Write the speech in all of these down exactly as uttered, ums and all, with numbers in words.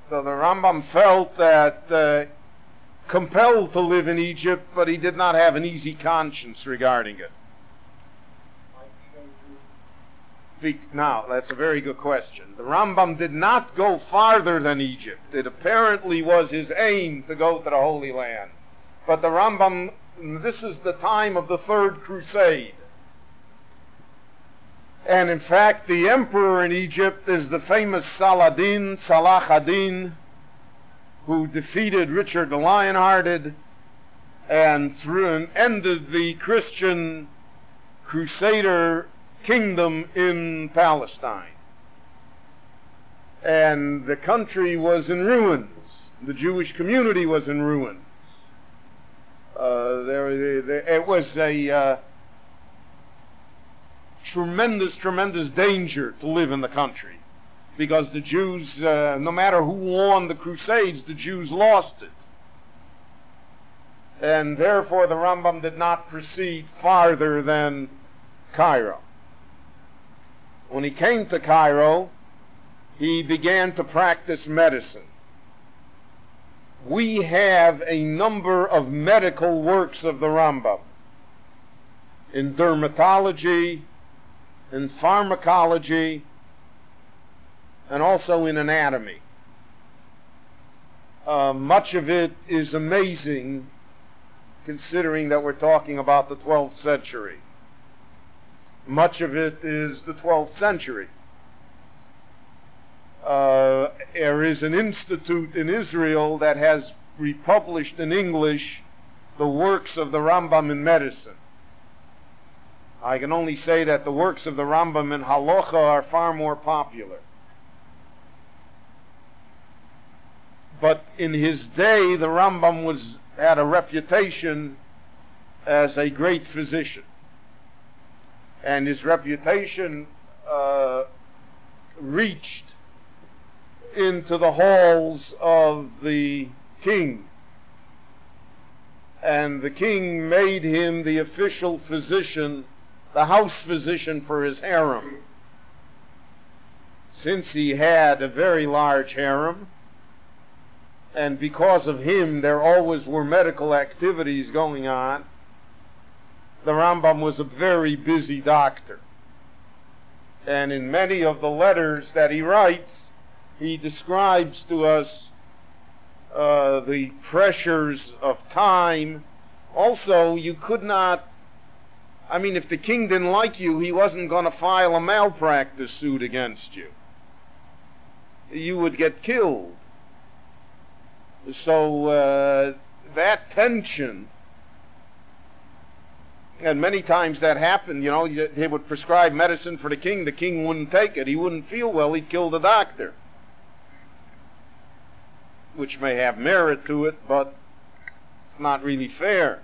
So the Rambam felt that uh, compelled to live in Egypt, but he did not have an easy conscience regarding it. Be- now, that's a very good question. The Rambam did not go farther than Egypt. It apparently was his aim to go to the Holy Land. But the Rambam, this is the time of the Third Crusade. And in fact, the emperor in Egypt is the famous Saladin, Salah ad-Din, who defeated Richard the Lionhearted and threw and ended the Christian Crusader kingdom in Palestine. And the country was in ruins. The Jewish community was in ruins. Uh, there, there, it was a uh, tremendous, tremendous danger to live in the country, because the Jews, uh, no matter who won the Crusades, the Jews lost it. And therefore the Rambam did not proceed farther than Cairo. When he came to Cairo, he began to practice medicine. We have a number of medical works of the Rambam in dermatology, in pharmacology, and also in anatomy. Uh, much of it is amazing, considering that we're talking about the twelfth century. Much of it is the twelfth century. Uh, there is an institute in Israel that has republished in English the works of the Rambam in medicine. I can only say that the works of the Rambam in Halacha are far more popular. But in his day, the Rambam was, had a reputation as a great physician. And his reputation uh, reached into the halls of the king. And the king made him the official physician, the house physician for his harem. Since he had a very large harem, and because of him there always were medical activities going on, the Rambam was a very busy doctor. And in many of the letters that he writes, he describes to us uh, the pressures of time. Also, you could not, I mean, if the king didn't like you, he wasn't going to file a malpractice suit against you. You would get killed. So uh, that tension, and many times that happened, you know, they would prescribe medicine for the king, the king wouldn't take it, he wouldn't feel well, he'd kill the doctor. Which may have merit to it, but it's not really fair.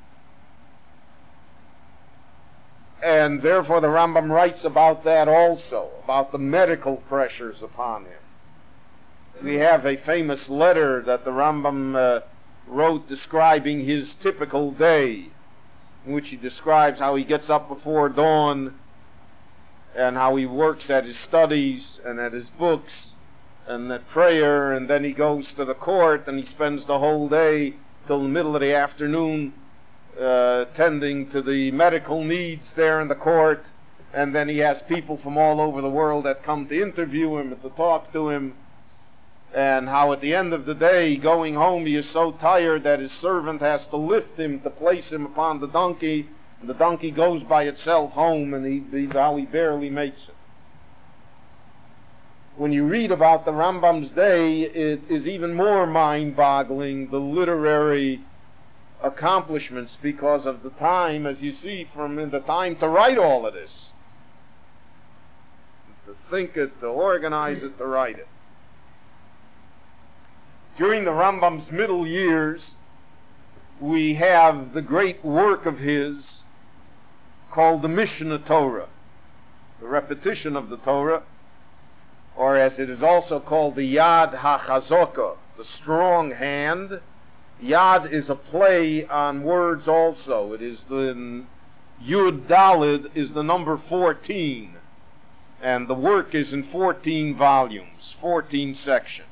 And therefore the Rambam writes about that also, about the medical pressures upon him. We have a famous letter that the Rambam uh, wrote describing his typical day, in which he describes how he gets up before dawn and how he works at his studies and at his books and at prayer, and then he goes to the court and he spends the whole day till the middle of the afternoon uh, tending to the medical needs there in the court, and then he has people from all over the world that come to interview him and to talk to him, and how at the end of the day, going home, he is so tired that his servant has to lift him to place him upon the donkey, and the donkey goes by itself home, and he, how he barely makes it. When you read about the Rambam's day, it is even more mind-boggling, the literary accomplishments, because of the time, as you see, from the time to write all of this. To think it, to organize it, to write it. During the Rambam's middle years, we have the great work of his called the Mishneh Torah, the repetition of the Torah, or as it is also called, the Yad HaChazokah, the strong hand. Yad is a play on words also. It is the Yud Dalid is the number fourteen, and the work is in fourteen volumes, fourteen sections.